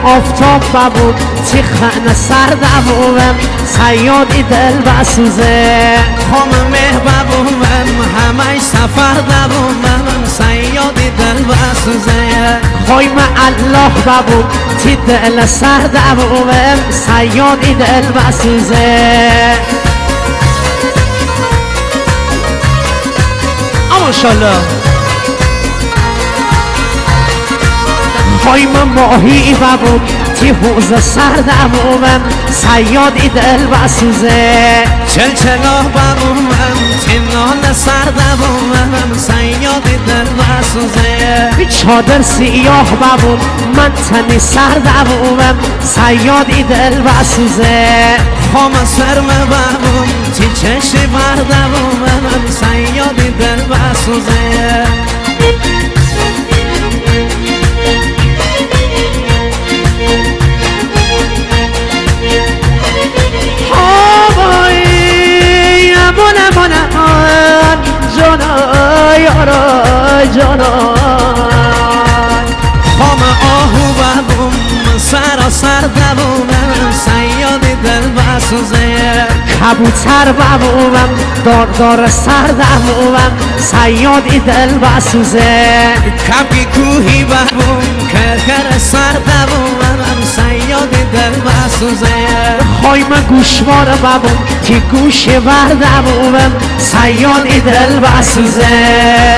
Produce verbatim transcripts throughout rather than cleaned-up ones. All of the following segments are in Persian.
آفتاب ببود تی خانه سر دووم سیادی دل بسوزه خم مه ببوم همه سفر دووم سیادی دل بسوزه خایم الله ببود تی دل سر دووم سیادی دل بسوزه ماشاءالله خایم ماهی ببود تی حوز سر دووم سیادی دل بسوزه چلچلا ببوم تی نان سر دووم سیادی دل بسوزه چادر سیاه ببود من تنی سر دووم سیادی دل بسوزه خام سرم ببوم تی چشی بر دووم سیادی دل بسوزه جانای آرای جانای خام آهو ببوم سر سر دووم سیادی دل بسوزه کبوتر ببوم دار دار سر دووم سیادی دل بسوزه کبی کوهی ببوم کرکر سر دووم سیادی دل بسوزه خایم گوشوار ببوم تی گوش بر دووم سیادی دل بسوزه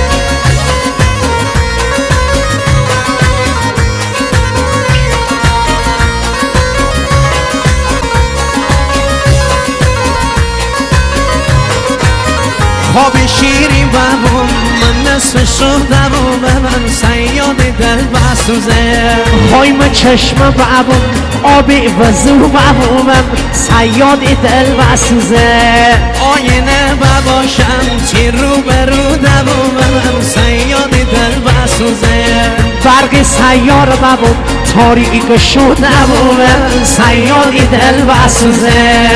خواب شیری ببوم من نصف شدم من سیادی دل بسوزه خایم چشم ببوم آبی وزو ببوم سیادی دل بسوزه آینه بباشم چی رو برو دووم سیادی دل بسوزه برگ سیار ببوم تاریک شدم سیادی دل بسوزه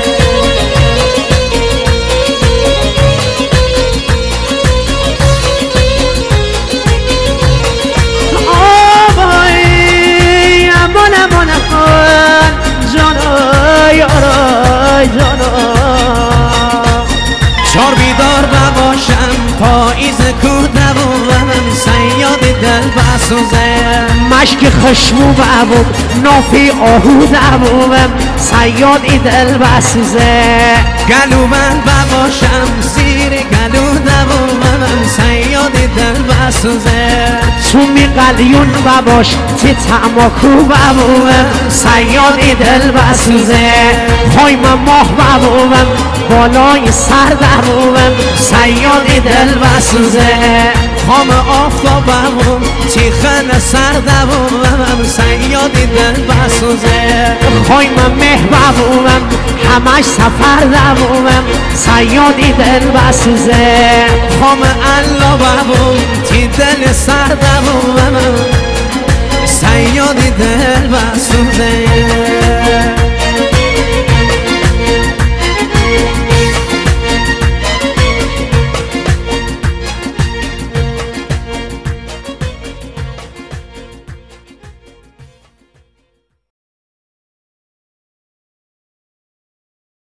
چار بیدار بباشم پاییز کودم و سیادی دل بسوزه مشک خشمو ببوم نافی آهو دووم سیادی دل بسوزه گلو من بباشم زیر گلو دووم سیادی دل بسوزه تو می قلیون بباش تی تماکو ببوم سیادی دل بسوزه خایم ماه ببوم بالای سر دووم سیادی دل بسوزه خام آفتاب ببوم چیخن سر دووم سیادی دل بسوزه خایم مه ببوم همش سفر دووم سیادی دل بسوزه خام الله ببوم تی دل سر دووم سیادی دل بسوزه